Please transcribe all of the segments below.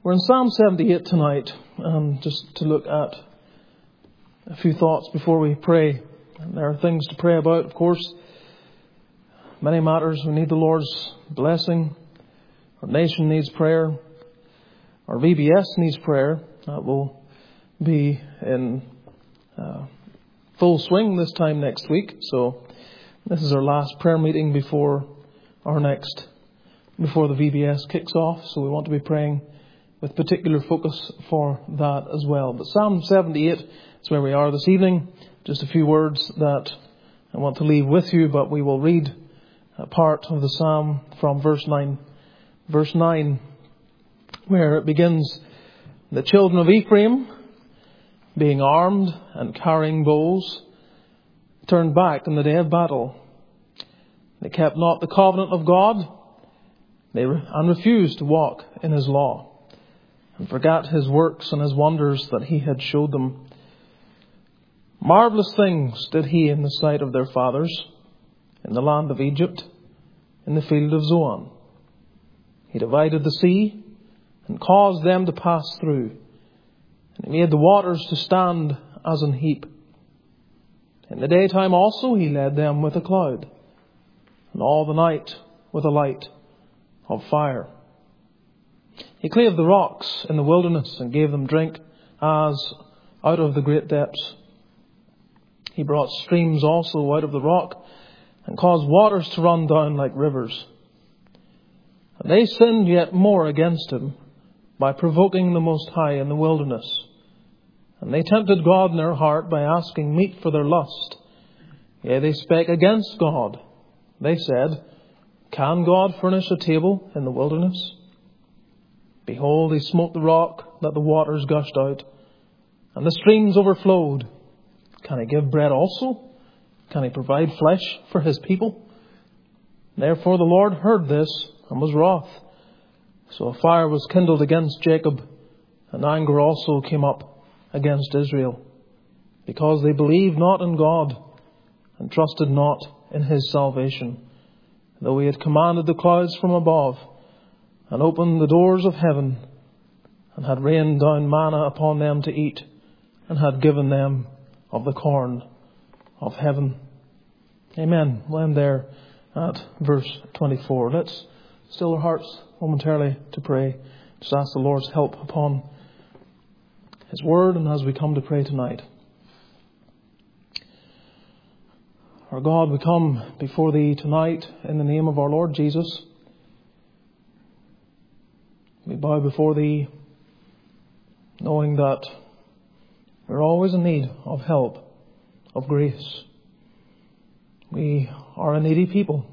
We're in Psalm 78 tonight, just to look at a few thoughts before we pray. And there are things to pray about, of course. Many matters. We need the Lord's blessing. Our nation needs prayer. Our VBS needs prayer. That will be in full swing this time next week. So this is our last prayer meeting before the VBS kicks off. So we want to be praying with particular focus for that as well. But Psalm 78 is where we are this evening. Just a few words that I want to leave with you, but we will read a part of the Psalm from verse 9. Verse 9, where it begins, "The children of Ephraim, being armed and carrying bows, turned back in the day of battle. They kept not the covenant of God, and refused to walk in his law, and forgot his works and his wonders that he had showed them. Marvelous things did he in the sight of their fathers, in the land of Egypt, in the field of Zoan. He divided the sea, and caused them to pass through, and he made the waters to stand as an heap. In the daytime also he led them with a cloud, and all the night with a light of fire. He clave the rocks in the wilderness, and gave them drink as out of the great depths. He brought streams also out of the rock, and caused waters to run down like rivers. And they sinned yet more against him, by provoking the Most High in the wilderness. And they tempted God in their heart by asking meat for their lust. Yea, they spake against God. They said, Can God furnish a table in the wilderness? Behold, he smote the rock, that the waters gushed out, and the streams overflowed. Can he give bread also? Can he provide flesh for his people? Therefore the Lord heard this, and was wroth. So a fire was kindled against Jacob, and anger also came up against Israel, because they believed not in God, and trusted not in his salvation, though he had commanded the clouds from above, and opened the doors of heaven, and had rained down manna upon them to eat, and had given them of the corn of heaven." Amen. We'll end there at verse 24. Let's still our hearts momentarily to pray. Just ask the Lord's help upon his word, and as we come to pray tonight. Our God, we come before thee tonight in the name of our Lord Jesus. We bow before thee, knowing that we're always in need of help, of grace. We are a needy people.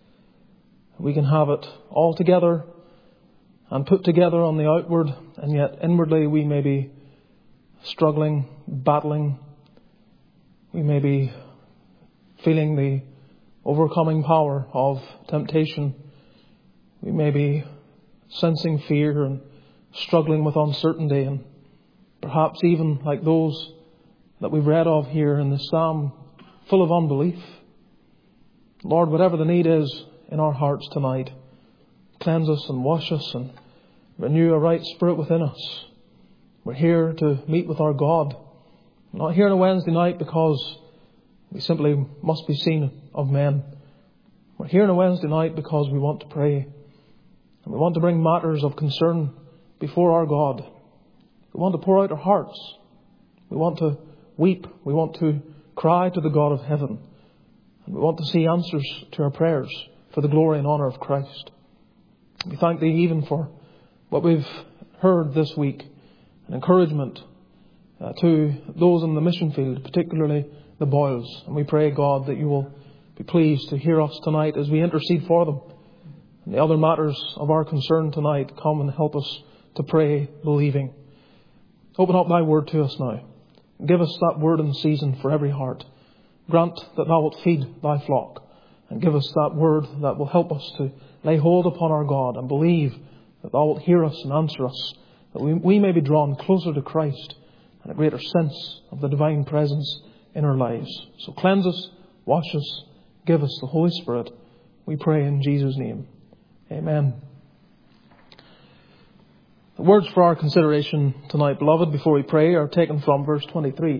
We can have it all together and put together on the outward, and yet inwardly we may be struggling, battling. We may be feeling the overcoming power of temptation. We may be sensing fear and struggling with uncertainty, and perhaps even like those that we've read of here in the Psalm, full of unbelief. Lord, whatever the need is in our hearts tonight, cleanse us and wash us and renew a right spirit within us. We're here to meet with our God. We're not here on a Wednesday night because we simply must be seen of men. We're here on a Wednesday night because we want to pray. And we want to bring matters of concern before our God. We want to pour out our hearts. We want to weep. We want to cry to the God of heaven. And we want to see answers to our prayers for the glory and honour of Christ. We thank thee even for what we've heard this week, an encouragement to those in the mission field, particularly the Boyles. And we pray, God, that you will be pleased to hear us tonight as we intercede for them. And the other matters of our concern tonight, come and help us to pray believing. Open up thy word to us now. Give us that word in season for every heart. Grant that thou wilt feed thy flock, and give us that word that will help us to lay hold upon our God and believe that thou wilt hear us and answer us, that we may be drawn closer to Christ and a greater sense of the divine presence in our lives. So cleanse us, wash us, give us the Holy Spirit. We pray in Jesus' name. Amen. words for our consideration tonight, beloved, before we pray, are taken from verse 23.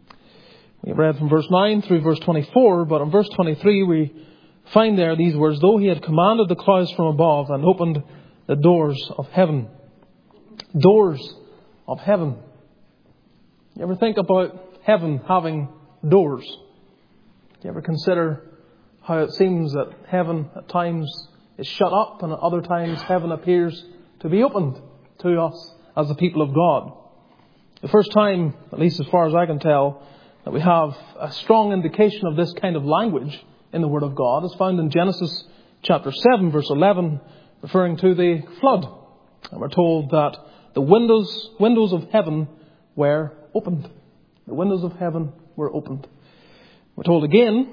We have read from verse 9 through verse 24, but in verse 23 we find there these words, though he had commanded the clouds from above and opened the doors of heaven. Doors of heaven. You ever think about heaven having doors? Do you ever consider how it seems that heaven at times is shut up and at other times heaven appears to be opened to us as the people of God? The first time, at least as far as I can tell, that we have a strong indication of this kind of language in the Word of God is found in Genesis chapter 7 verse 11, referring to the flood. And we're told that the windows of heaven were opened. The windows of heaven were opened. We're told again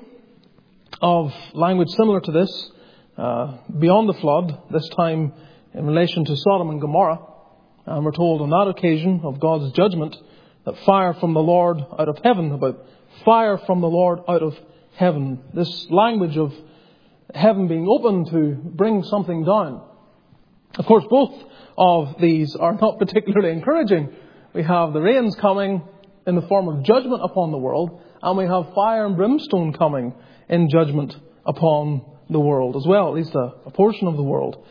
of language similar to this beyond the flood, this time in relation to Sodom and Gomorrah. And we're told on that occasion of God's judgment that fire from the Lord out of heaven, about fire from the Lord out of heaven. This language of heaven being open to bring something down. Of course, both of these are not particularly encouraging. We have the rains coming in the form of judgment upon the world, and we have fire and brimstone coming in judgment upon the world as well, at least a portion of the world.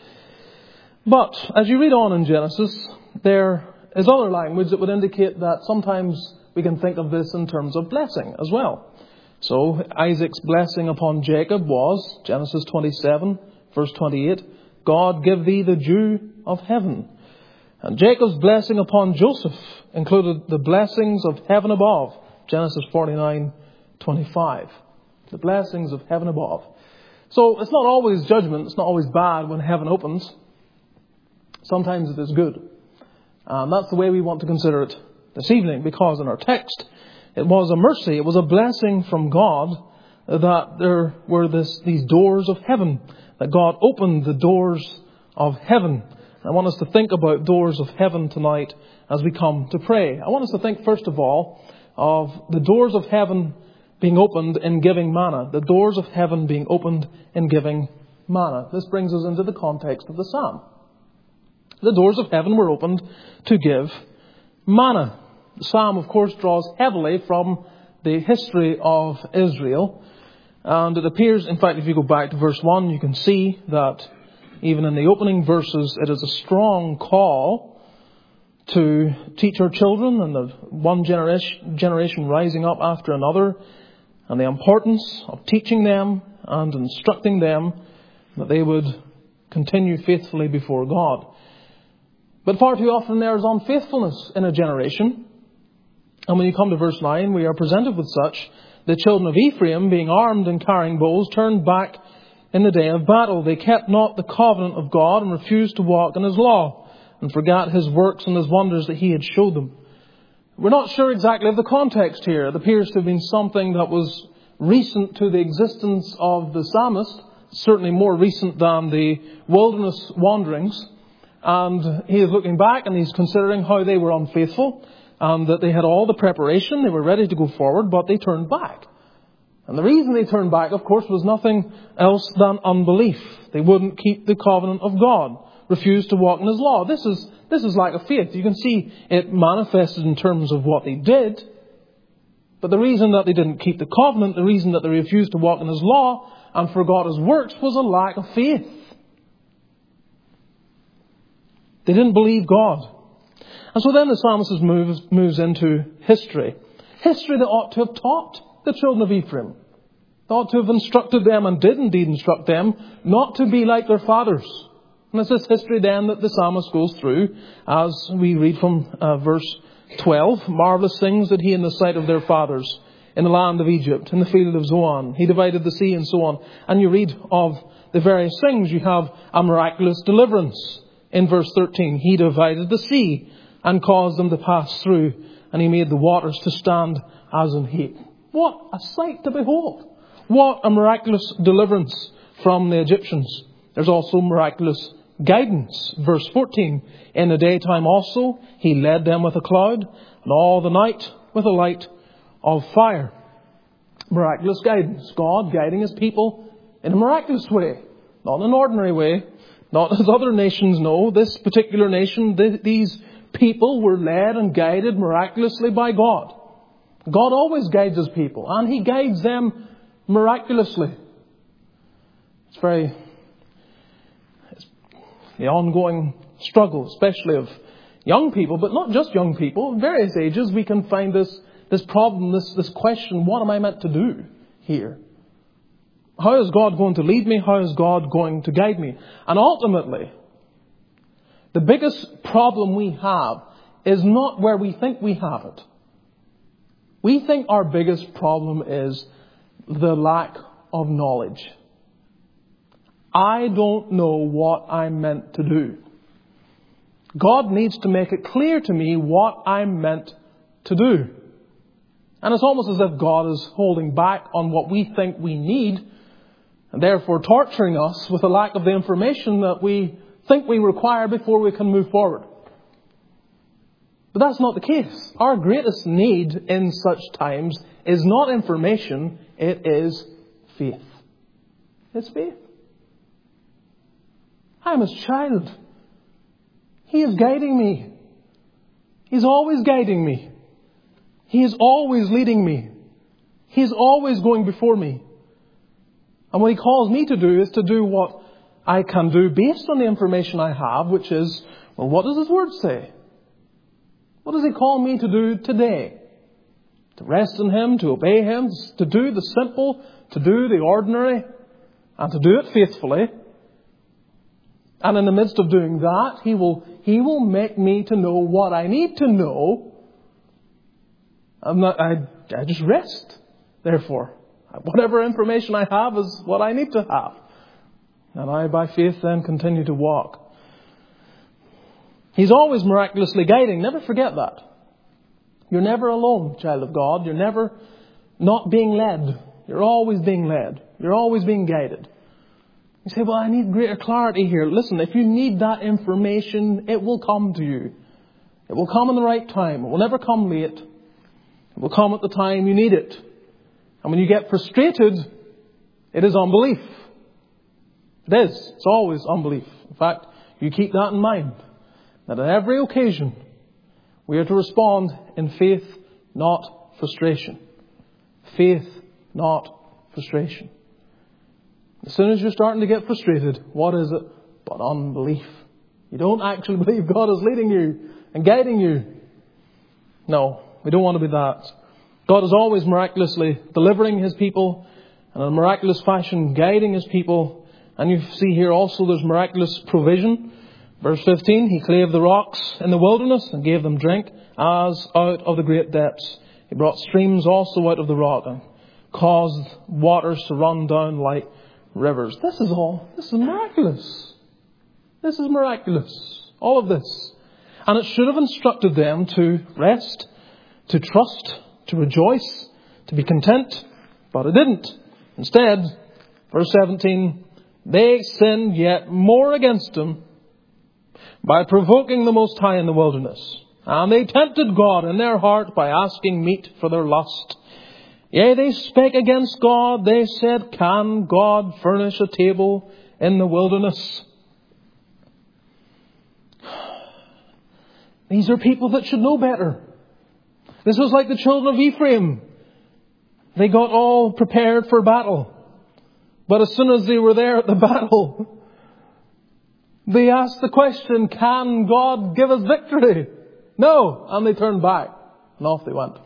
But as you read on in Genesis, there is other language that would indicate that sometimes we can think of this in terms of blessing as well. So Isaac's blessing upon Jacob was, Genesis 27, verse 28, God give thee the dew of heaven. And Jacob's blessing upon Joseph included the blessings of heaven above, Genesis 49, 25. The blessings of heaven above. So it's not always judgment, it's not always bad when heaven opens. Sometimes it is good. And that's the way we want to consider it this evening, because in our text, it was a mercy, it was a blessing from God that there were these doors of heaven, that God opened the doors of heaven. I want us to think about doors of heaven tonight as we come to pray. I want us to think first of all of the doors of heaven being opened in giving manna. The doors of heaven being opened in giving manna. This brings us into the context of the psalm. The doors of heaven were opened to give manna. The psalm, of course, draws heavily from the history of Israel. And it appears, in fact, if you go back to verse 1, you can see that even in the opening verses, it is a strong call to teach our children, and the one generation rising up after another, and the importance of teaching them and instructing them that they would continue faithfully before God. But far too often there is unfaithfulness in a generation. And when you come to verse 9, we are presented with such. The children of Ephraim, being armed and carrying bows, turned back in the day of battle. They kept not the covenant of God and refused to walk in His law, and forgot His works and His wonders that He had showed them. We're not sure exactly of the context here. It appears to have been something that was recent to the existence of the psalmist, certainly more recent than the wilderness wanderings. And he is looking back and he's considering how they were unfaithful, and that they had all the preparation, they were ready to go forward, but they turned back. And the reason they turned back, of course, was nothing else than unbelief. They wouldn't keep the covenant of God, refused to walk in His law. This is lack of faith. You can see it manifested in terms of what they did. But the reason that they didn't keep the covenant, the reason that they refused to walk in His law and forgot His works, was a lack of faith. They didn't believe God. And so then the psalmist moves into history. History that ought to have taught the children of Ephraim. They ought to have instructed them, and did indeed instruct them, not to be like their fathers. And it's this history then that the psalmist goes through as we read from verse 12. Marvellous things did He in the sight of their fathers, in the land of Egypt, in the field of Zoan. He divided the sea and so on. And you read of the various things. You have a miraculous deliverance. In verse 13, He divided the sea and caused them to pass through, and He made the waters to stand as an heap. What a sight to behold! What a miraculous deliverance from the Egyptians. There's also miraculous guidance. Verse 14, in the daytime also He led them with a cloud, and all the night with a light of fire. Miraculous guidance. God guiding His people in a miraculous way. Not in an ordinary way, Not as other nations know. This particular nation, these people were led and guided miraculously by God. God always guides His people, and He guides them miraculously. It's the ongoing struggle, especially of young people, but not just young people. At various ages, we can find this problem, this question, what am I meant to do here? How is God going to lead me? How is God going to guide me? And ultimately, the biggest problem we have is not where we think we have it. We think our biggest problem is the lack of knowledge. I don't know what I'm meant to do. God needs to make it clear to me what I'm meant to do. And it's almost as if God is holding back on what we think we need, and therefore torturing us with a lack of the information that we think we require before we can move forward. But that's not the case. Our greatest need in such times is not information, it is faith. It's faith. I am His child. He is guiding me. He's always guiding me. He is always leading me. He is always going before me. And what He calls me to do is to do what I can do based on the information I have, which is, well, what does His Word say? What does He call me to do today? To rest in Him, to obey Him, to do the simple, to do the ordinary, and to do it faithfully. And in the midst of doing that, He will make me to know what I need to know. I just rest, therefore. Whatever information I have is what I need to have. And I, by faith, then continue to walk. He's always miraculously guiding. Never forget that. You're never alone, child of God. You're never not being led. You're always being led. You're always being guided. You say, well, I need greater clarity here. Listen, if you need that information, it will come to you. It will come in the right time. It will never come late. It will come at the time you need it. And when you get frustrated, it is unbelief. It is. It's always unbelief. In fact, you keep that in mind. That on every occasion, we are to respond in faith, not frustration. Faith, not frustration. As soon as you're starting to get frustrated, what is it but unbelief? You don't actually believe God is leading you and guiding you. No, we don't want to be that. God is always miraculously delivering His people and in a miraculous fashion guiding His people. And you see here also there's miraculous provision. Verse 15, He clave the rocks in the wilderness and gave them drink as out of the great depths. He brought streams also out of the rock and caused waters to run down like rivers. This is miraculous. This is miraculous. All of this. And it should have instructed them to rest, to trust, to rejoice, to be content. But it didn't. Instead, verse 17, they sinned yet more against Him by provoking the Most High in the wilderness. And they tempted God in their heart by asking meat for their lust. Yea, they spake against God. They said, can God furnish a table in the wilderness? These are people that should know better. This was like the children of Ephraim. They got all prepared for battle. But as soon as they were there at the battle, they asked the question, can God give us victory? No. And they turned back and off they went.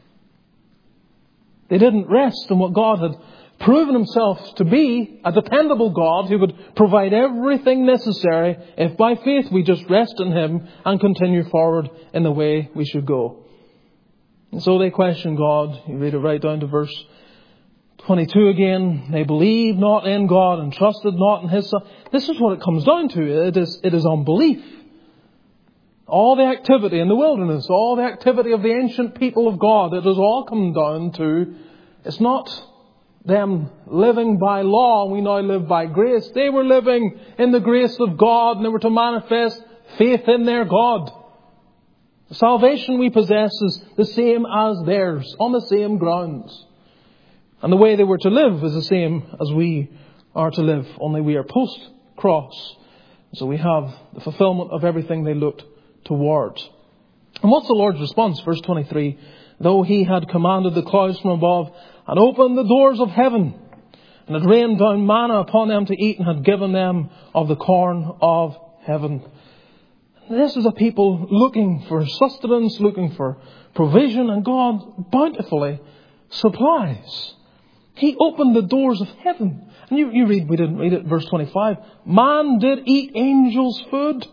They didn't rest in what God had proven Himself to be, a dependable God who would provide everything necessary if by faith we just rest in Him and continue forward in the way we should go. And so they questioned God. You read it right down to verse 22 again. They believed not in God and trusted not in His Son. This is what it comes down to. It is unbelief. All the activity in the wilderness, all the activity of the ancient people of God, it has all come down to, it's not them living by law, we now live by grace. They were living in the grace of God and they were to manifest faith in their God. The salvation we possess is the same as theirs, on the same grounds. And the way they were to live is the same as we are to live, only we are post-cross So we have the fulfillment of everything they looked towards. And what's the Lord's response? Verse 23, though he had commanded the clouds from above and opened the doors of heaven and had rained down manna upon them to eat and had given them of the corn of heaven. This is a people looking for sustenance, looking for provision, and God bountifully supplies. He opened the doors of heaven. And you read, we didn't read it, verse 25. Man did eat angels' food.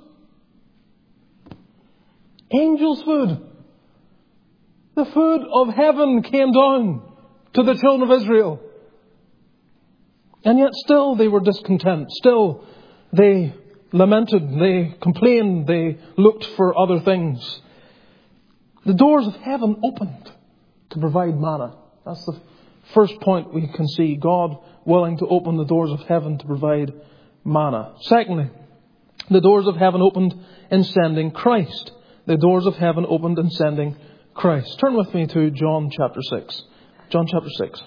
Angels' food. The food of heaven came down to the children of Israel. And yet still they were discontent. Still they lamented, they complained, they looked for other things. The doors of heaven opened to provide manna. That's the first point we can see. God willing to open the doors of heaven to provide manna. Secondly, the doors of heaven opened in sending Christ. The doors of heaven opened in sending Christ. Turn with me to John chapter 6. John chapter 6.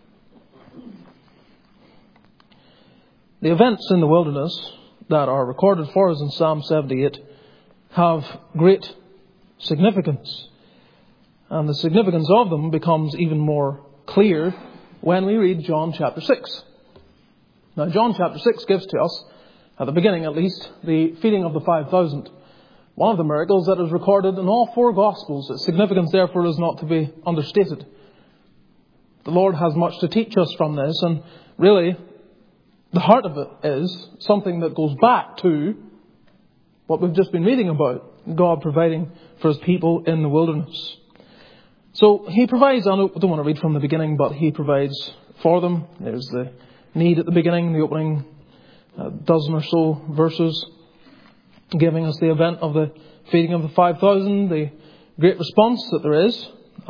The events in the wilderness that are recorded for us in Psalm 78 have great significance. And the significance of them becomes even more clear when we read John chapter 6. Now, John chapter 6 gives to us, at the beginning at least, the feeding of the 5,000. One of the miracles that is recorded in all four Gospels. Its significance, therefore, is not to be understated. The Lord has much to teach us from this, and really, the heart of it is something that goes back to what we've just been reading about. God providing for His people in the wilderness. So He provides, I don't want to read from the beginning, but He provides for them. There's the need at the beginning, the opening dozen or so verses, giving us the event of the feeding of the 5,000, the great response that there is,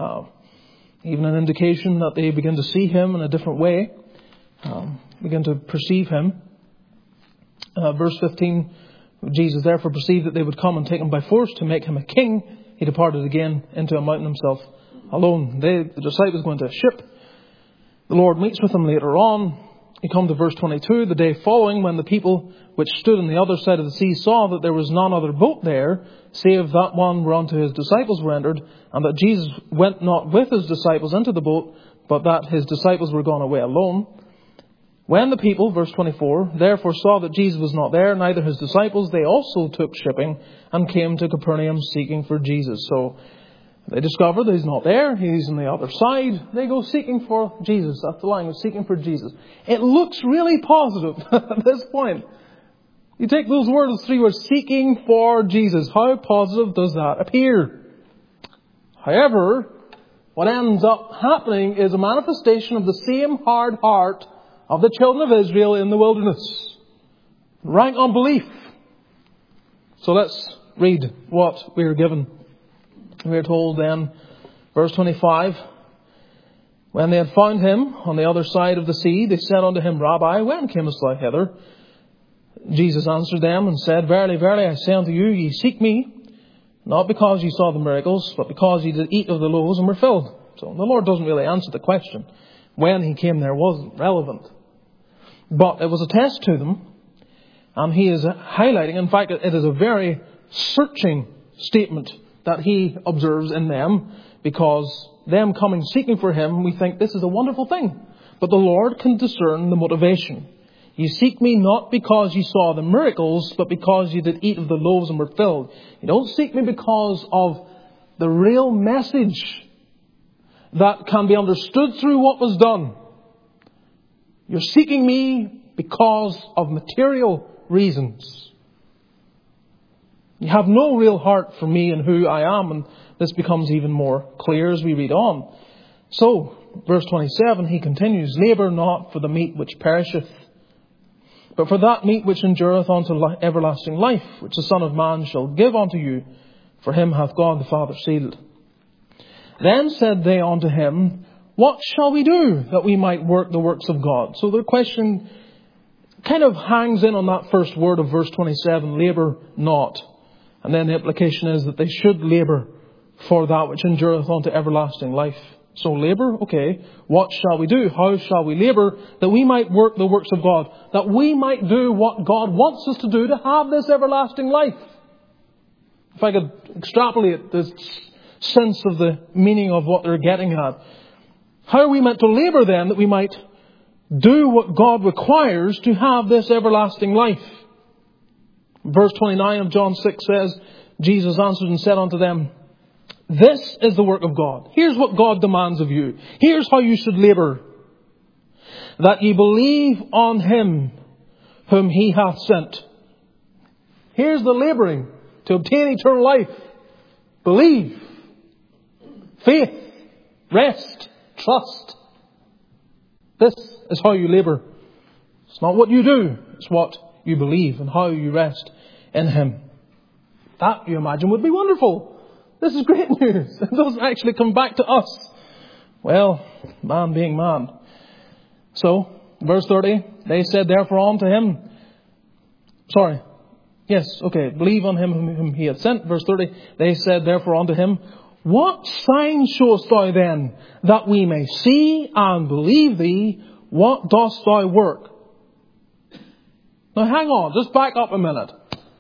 even an indication that they begin to see Him in a different way, begin to perceive Him. Verse 15, Jesus therefore perceived that they would come and take Him by force to make Him a king. He departed again into a mountain Himself alone. The disciples go into a ship. The Lord meets with them later on. You come to verse 22. The day following, when the people which stood on the other side of the sea saw that there was none other boat there, save that one whereunto His disciples were entered, and that Jesus went not with His disciples into the boat, but that His disciples were gone away alone. When the people, verse 24, therefore saw that Jesus was not there, neither His disciples, they also took shipping and came to Capernaum seeking for Jesus. So they discover that He's not there. He's on the other side. They go seeking for Jesus. That's the language, seeking for Jesus. It looks really positive at this point. You take those words, 3 words, seeking for Jesus. How positive does that appear? However, what ends up happening is a manifestation of the same hard heart of the children of Israel in the wilderness. Rank unbelief. So let's read what we are given. We are told then, verse 25, when they had found Him on the other side of the sea, they said unto Him, Rabbi, when camest thou hither? Jesus answered them and said, Verily, verily, I say unto you, ye seek me, not because ye saw the miracles, but because ye did eat of the loaves and were filled. So the Lord doesn't really answer the question. When He came there wasn't relevant. But it was a test to them. And He is highlighting, in fact, it is a very searching statement that He observes in them, because them coming seeking for Him, we think this is a wonderful thing. But the Lord can discern the motivation. You seek me not because you saw the miracles, but because you did eat of the loaves and were filled. You don't seek me because of the real message that can be understood through what was done. You're seeking me because of material reasons. You have no real heart for me and who I am, and this becomes even more clear as we read on. So, verse 27, He continues, Labour not for the meat which perisheth, but for that meat which endureth unto everlasting life, which the Son of Man shall give unto you, for Him hath God the Father sealed. Then said they unto Him, What shall we do that we might work the works of God? So their question kind of hangs in on that first word of verse 27, labour not. And then the implication is that they should labour for that which endureth unto everlasting life. So labour, okay. What shall we do? How shall we labour that we might work the works of God? That we might do what God wants us to do to have this everlasting life. If I could extrapolate this sense of the meaning of what they're getting at. How are we meant to labour then that we might do what God requires to have this everlasting life? Verse 29 of John 6 says, Jesus answered and said unto them, this is the work of God. Here's what God demands of you. Here's how you should labour. That ye believe on Him whom He hath sent. Here's the labouring to obtain eternal life. Believe. Faith. Rest. Trust. This is how you labour. It's not what you do. It's what you believe and how you rest in Him. That, you imagine, would be wonderful. This is great news. It doesn't actually come back to us. Well, man being man. So, verse 30, they said therefore unto him, believe on Him whom He hath sent. Verse 30, they said therefore unto him, what sign showest thou then, that we may see and believe Thee? What dost Thou work? Now hang on, just back up a minute.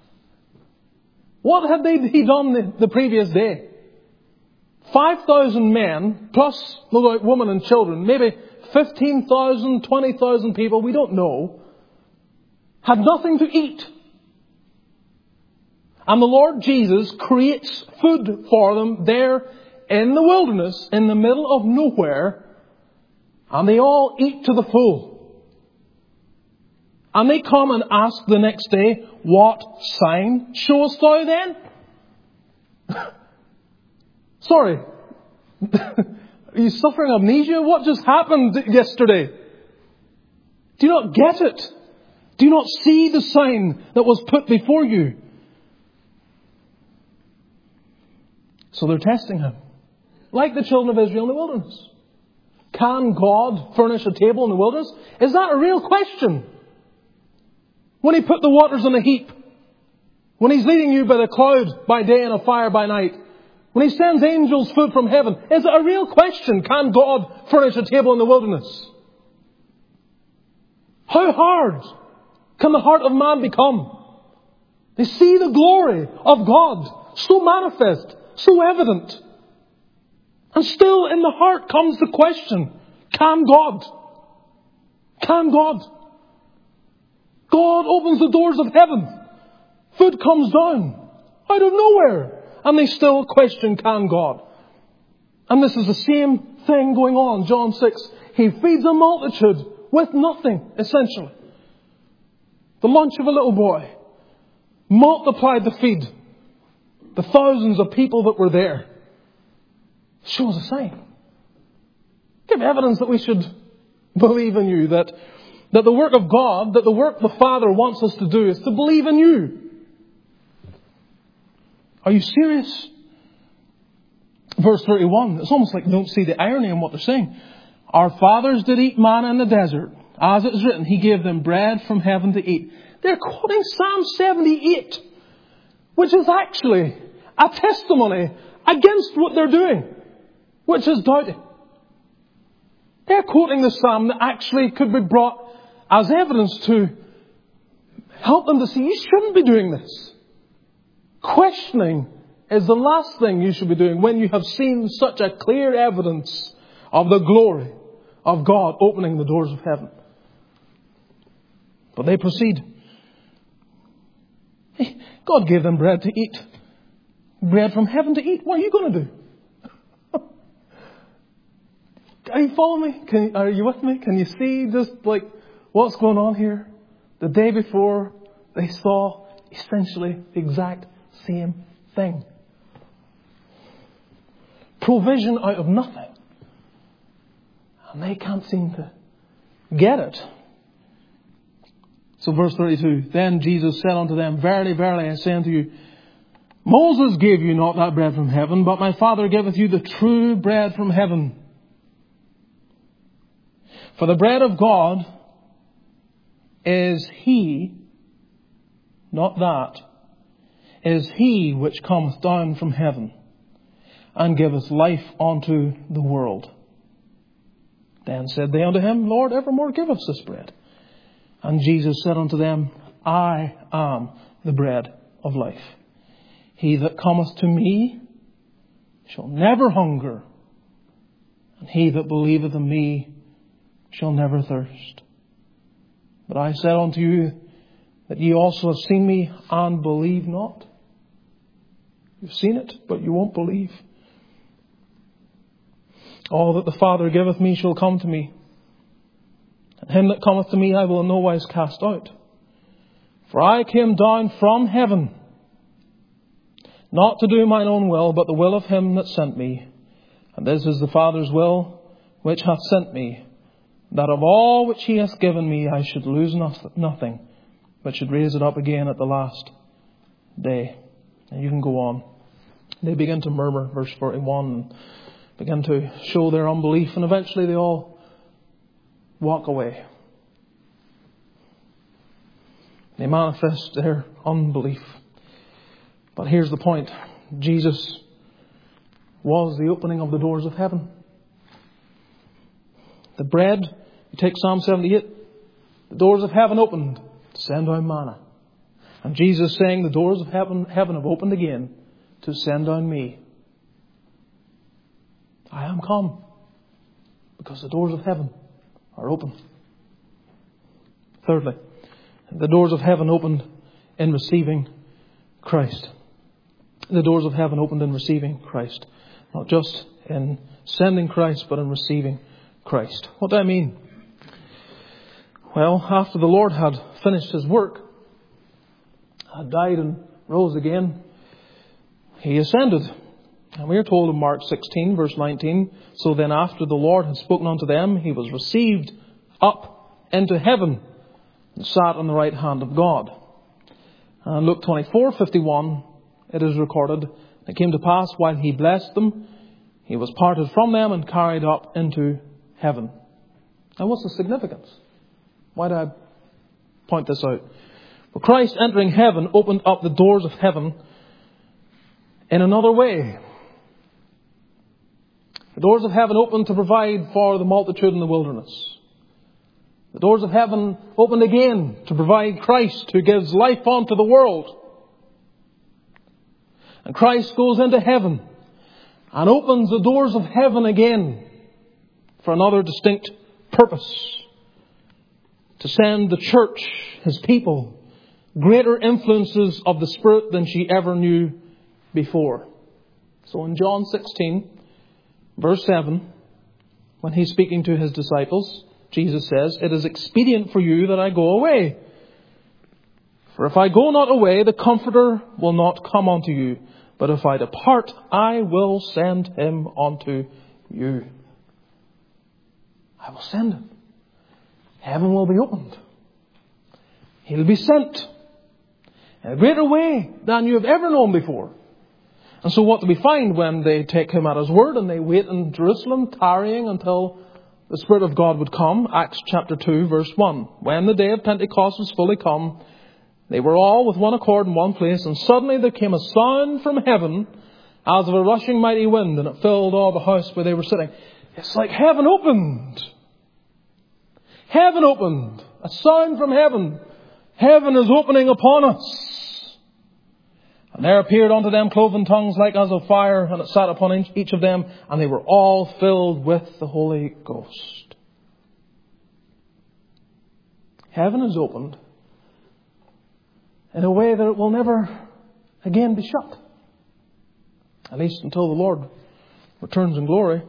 What had he done the previous day? 5,000 men, plus no doubt women and children, maybe 15,000, 20,000 people, we don't know, had nothing to eat. And the Lord Jesus creates food for them there in the wilderness, in the middle of nowhere, and they all eat to the full. And they come and ask the next day, what sign showest thou then? Sorry. Are you suffering amnesia? What just happened yesterday? Do you not get it? Do you not see the sign that was put before you? So they're testing Him. Like the children of Israel in the wilderness. Can God furnish a table in the wilderness? Is that a real question? When He put the waters in a heap. When He's leading you by the cloud by day and a fire by night. When He sends angels food from heaven. Is it a real question? Can God furnish a table in the wilderness? How hard can the heart of man become? They see the glory of God so manifest, so evident. And still in the heart comes the question, can God? Can God? God opens the doors of heaven. Food comes down out of nowhere. And they still question, can God? And this is the same thing going on. John 6. He feeds a multitude with nothing, essentially. The lunch of a little boy. Multiplied the feed. The thousands of people that were there. Shows a sign. Give evidence that we should believe in you. That the work of God, that the work the Father wants us to do is to believe in you. Are you serious? Verse 31, it's almost like you don't see the irony in what they're saying. Our fathers did eat manna in the desert. As it is written, He gave them bread from heaven to eat. They're quoting Psalm 78, which is actually a testimony against what they're doing, which is doubting. They're quoting the psalm that actually could be brought as evidence to help them to see you shouldn't be doing this. Questioning is the last thing you should be doing when you have seen such a clear evidence of the glory of God opening the doors of heaven. But they proceed. God gave them bread to eat. Bread from heaven to eat. What are you going to do? Are you following me? Are you with me? Can you see just like what's going on here? The day before they saw essentially the exact same thing. Provision out of nothing. And they can't seem to get it. So verse 32, then Jesus said unto them, verily, verily, I say unto you, Moses gave you not that bread from heaven, but my Father giveth you the true bread from heaven. For the bread of God is He, not that, is He which cometh down from heaven and giveth life unto the world. Then said they unto him, Lord, evermore give us this bread. And Jesus said unto them, I am the bread of life. He that cometh to me shall never hunger, and he that believeth in me shall never thirst. But I said unto you that ye also have seen me and believe not. You've seen it, but you won't believe. All that the Father giveth me shall come to me, and him that cometh to me I will in no wise cast out. For I came down from heaven, not to do mine own will, but the will of him that sent me. And this is the Father's will, which hath sent me, that of all which he hath given me I should lose nothing, but should raise it up again at the last day. And you can go on. They begin to murmur, verse 41, and begin to show their unbelief, and eventually they all walk away. They manifest their unbelief. But here's the point. Jesus was the opening of the doors of heaven. The bread, you take Psalm 78, the doors of heaven opened to send down manna. And Jesus saying, the doors of heaven have opened again to send down me. I am come because the doors of heaven are open. Thirdly, the doors of heaven opened in receiving Christ. The doors of heaven opened in receiving Christ. Not just in sending Christ, but in receiving Christ. What do I mean? Well, after the Lord had finished his work, had died and rose again, he ascended. And we are told in Mark 16, verse 19, so then after the Lord had spoken unto them, he was received up into heaven and sat on the right hand of God. And Luke 24:51, it is recorded, it came to pass while he blessed them, he was parted from them and carried up into heaven. Now what's the significance? Why do I point this out? Well, Christ entering heaven opened up the doors of heaven in another way. The doors of heaven opened to provide for the multitude in the wilderness. The doors of heaven opened again to provide Christ who gives life unto the world. And Christ goes into heaven and opens the doors of heaven again for another distinct purpose. To send the church, his people, greater influences of the Spirit than she ever knew before. So in John 16, verse 7, when he's speaking to his disciples, Jesus says, it is expedient for you that I go away. For if I go not away, the Comforter will not come unto you. But if I depart, I will send him unto you. I will send him. Heaven will be opened. He'll be sent in a greater way than you have ever known before. And so what do we find when they take him at his word and they wait in Jerusalem, tarrying until the Spirit of God would come? Acts chapter 2, verse 1. When the day of Pentecost was fully come, they were all with one accord in one place, and suddenly there came a sound from heaven as of a rushing mighty wind, and it filled all the house where they were sitting. It's like heaven opened. Heaven opened. A sound from heaven. Heaven is opening upon us. And there appeared unto them cloven tongues like as of fire, and it sat upon each of them, and they were all filled with the Holy Ghost. Heaven is opened in a way that it will never again be shut. At least until the Lord returns in glory.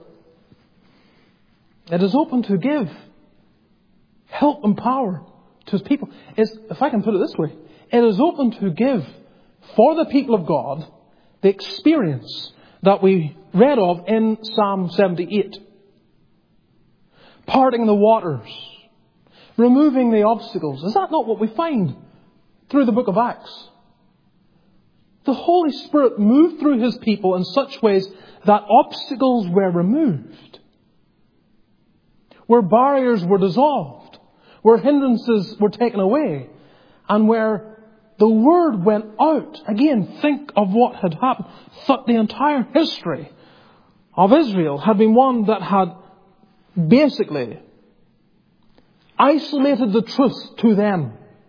It is open to give help and power to his people. If I can put it this way, it is open to give for the people of God the experience that we read of in Psalm 78. Parting the waters, removing the obstacles. Is that not what we find through the book of Acts? The Holy Spirit moved through his people in such ways that obstacles were removed, where barriers were dissolved, where hindrances were taken away, and where the word went out. Again, think of what had happened. The entire history of Israel had been one that had basically isolated the truth to them.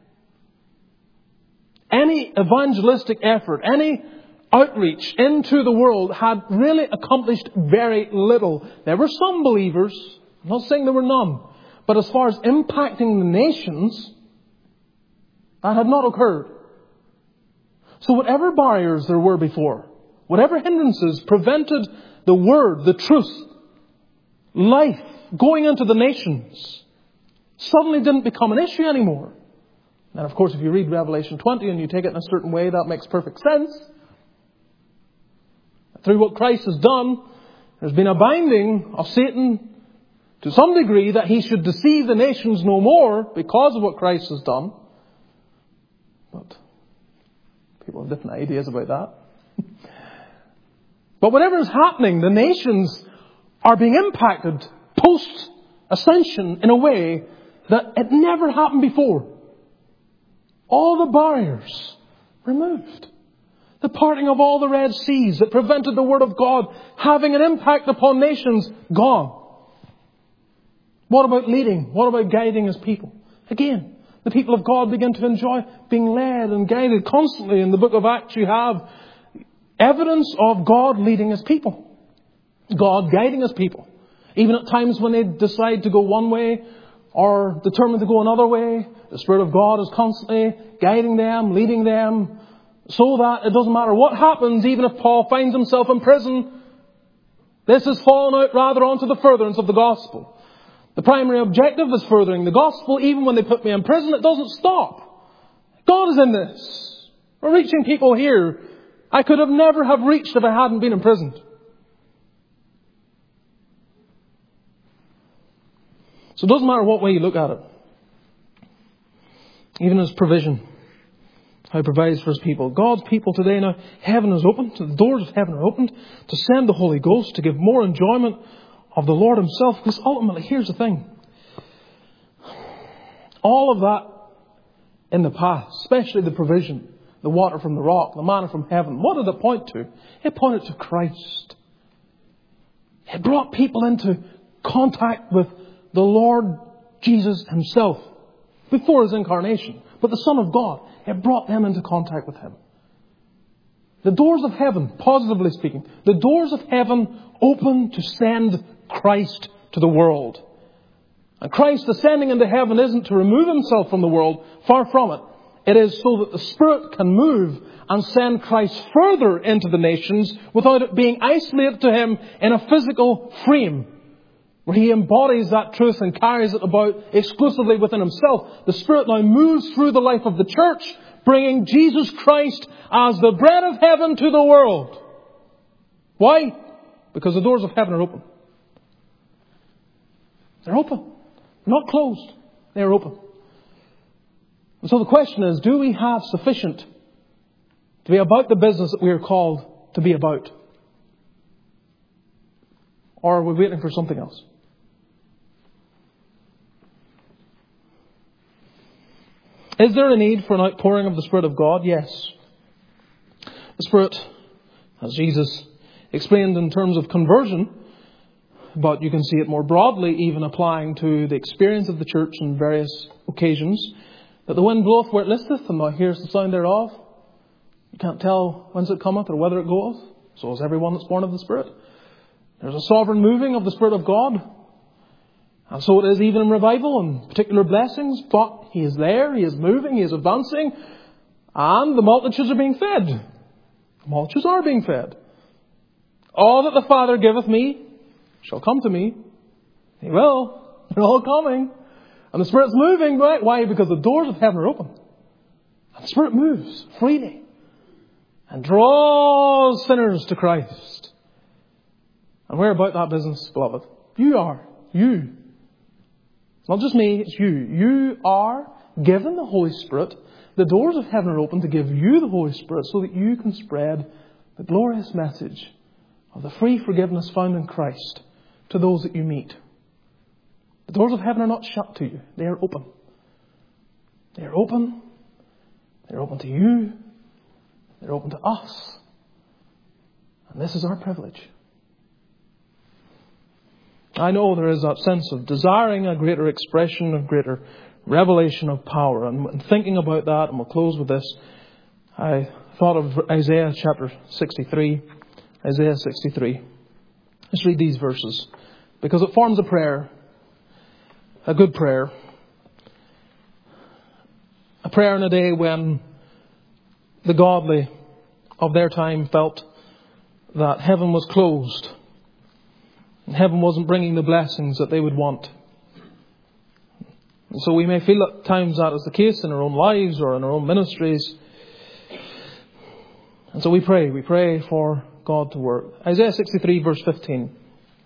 Any evangelistic effort, any outreach into the world had really accomplished very little. There were some believers, I'm not saying there were none, but as far as impacting the nations, that had not occurred. So whatever barriers there were before, whatever hindrances prevented the word, the truth, life, going into the nations, suddenly didn't become an issue anymore. And of course, if you read Revelation 20 and you take it in a certain way, that makes perfect sense. Through what Christ has done, there's been a binding of Satan to some degree that he should deceive the nations no more because of what Christ has done. But people have different ideas about that. But whatever is happening, the nations are being impacted post-ascension in a way that it never happened before. All the barriers removed. The parting of all the Red Seas that prevented the Word of God having an impact upon nations, gone. What about leading? What about guiding His people? Again, the people of God begin to enjoy being led and guided constantly. In the book of Acts you have evidence of God leading His people. God guiding His people. Even at times when they decide to go one way or determined to go another way, the Spirit of God is constantly guiding them, leading them, so that it doesn't matter what happens, even if Paul finds himself in prison, this is fallen out rather onto the furtherance of the gospel. The primary objective is furthering the gospel. Even when they put me in prison, it doesn't stop. God is in this. We're reaching people here I could have never have reached if I hadn't been imprisoned. So it doesn't matter what way you look at it. Even His provision, how He provides for His people. God's people today now, heaven is open. The doors of heaven are opened to send the Holy Ghost, to give more enjoyment of the Lord Himself. Because ultimately, here's the thing. All of that in the past, especially the provision, the water from the rock, the manna from heaven, what did it point to? It pointed to Christ. It brought people into contact with the Lord Jesus Himself before His incarnation. But the Son of God, it brought them into contact with Him. The doors of heaven, positively speaking, the doors of heaven open to send Christ to the world. And Christ ascending into heaven isn't to remove Himself from the world, far from it. It is so that the Spirit can move and send Christ further into the nations without it being isolated to Him in a physical frame, where He embodies that truth and carries it about exclusively within Himself. The Spirit now moves through the life of the church, bringing Jesus Christ as the bread of heaven to the world. Why? Because the doors of heaven are open. They're open. Not closed. They're open. And so the question is, do we have sufficient to be about the business that we are called to be about? Or are we waiting for something else? Is there a need for an outpouring of the Spirit of God? Yes. The Spirit, as Jesus explained in terms of conversion, but you can see it more broadly even applying to the experience of the church on various occasions, that the wind bloweth where it listeth, and thou hearest the sound thereof. You can't tell whence it cometh or whither it goeth. So is everyone that's born of the Spirit. There's a sovereign moving of the Spirit of God. And so it is even in revival and particular blessings. But He is there, He is moving, He is advancing. And the multitudes are being fed. The multitudes are being fed. All that the Father giveth me shall come to me. He will. They're all coming. And the Spirit's moving, right? Why? Because the doors of heaven are open. And the Spirit moves freely and draws sinners to Christ. And we're about that business, beloved. You are. You. It's not just me, it's you. You are given the Holy Spirit. The doors of heaven are open to give you the Holy Spirit so that you can spread the glorious message of the free forgiveness found in Christ to those that you meet. The doors of heaven are not shut to you. They are open. They are open. They're open to you. They're open to us. And this is our privilege. I know there is that sense of desiring a greater expression, a greater revelation of power. And thinking about that, and we'll close with this, I thought of Isaiah chapter 63. Isaiah 63. Let's read these verses, because it forms a prayer, a good prayer. A prayer in a day when the godly of their time felt that heaven was closed. And heaven wasn't bringing the blessings that they would want. And so we may feel at times that is the case in our own lives or in our own ministries. And so we pray for God to work. Isaiah 63 verse 15.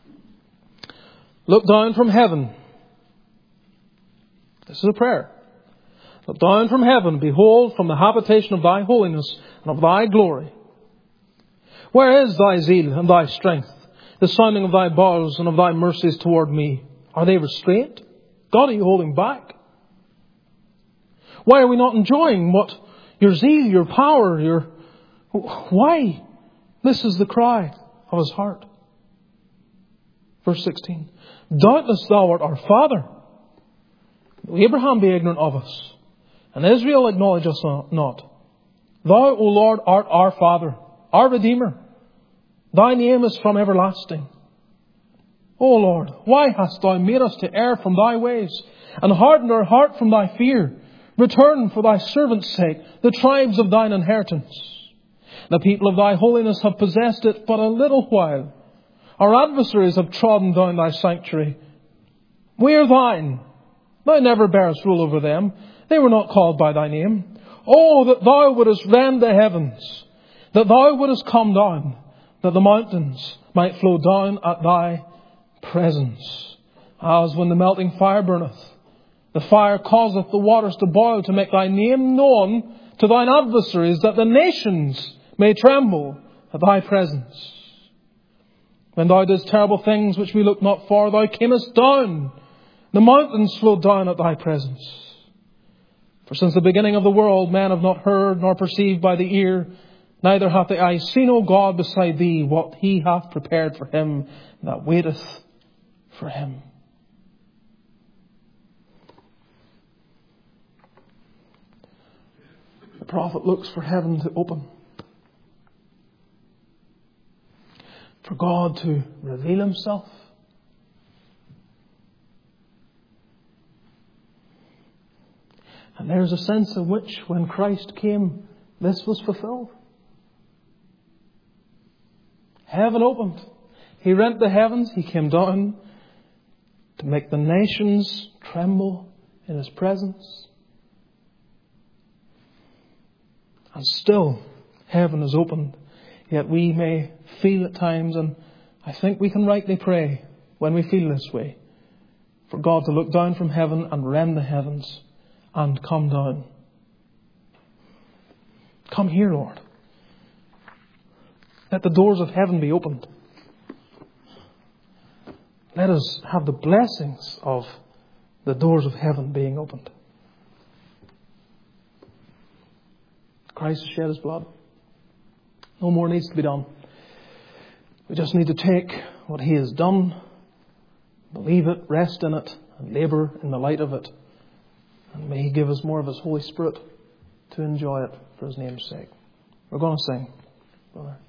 Look down from heaven. This is a prayer. Look down from heaven, behold, from the habitation of thy holiness and of thy glory. Where is thy zeal and thy strength, the sounding of thy bowels and of thy mercies toward me? Are they restrained? God, are you holding back? Why are we not enjoying what your zeal, your power, Why? This is the cry of his heart. Verse 16. Doubtless thou art our father. Though Abraham be ignorant of us, and Israel acknowledge us not. Thou, O Lord, art our Father, our Redeemer. Thy name is from everlasting. O Lord, why hast thou made us to err from thy ways, and hardened our heart from thy fear? Return for thy servant's sake the tribes of thine inheritance. The people of thy holiness have possessed it but a little while. Our adversaries have trodden down thy sanctuary. We are thine. Thou never bearest rule over them. They were not called by thy name. Oh, that thou wouldest rend the heavens, that thou wouldest come down, that the mountains might flow down at thy presence. As when the melting fire burneth, the fire causeth the waters to boil, to make thy name known to thine adversaries, that the nations may tremble at thy presence. When thou didst terrible things which we looked not for, thou camest down. The mountains flowed down at thy presence. For since the beginning of the world, men have not heard nor perceived by the ear, neither hath the eye seen, O God, beside thee, what he hath prepared for him that waiteth for him. The prophet looks for heaven to open, for God to reveal himself. And there's a sense in which when Christ came, this was fulfilled. Heaven opened. He rent the heavens. He came down to make the nations tremble in his presence. And still, heaven is opened. Yet we may feel at times, and I think we can rightly pray when we feel this way, for God to look down from heaven and rend the heavens and come down. Come here, Lord. Let the doors of heaven be opened. Let us have the blessings of the doors of heaven being opened. Christ has shed his blood. No more needs to be done. We just need to take what he has done, believe it, rest in it, and labour in the light of it. And may he give us more of his Holy Spirit to enjoy it for his name's sake. We're going to sing, brother.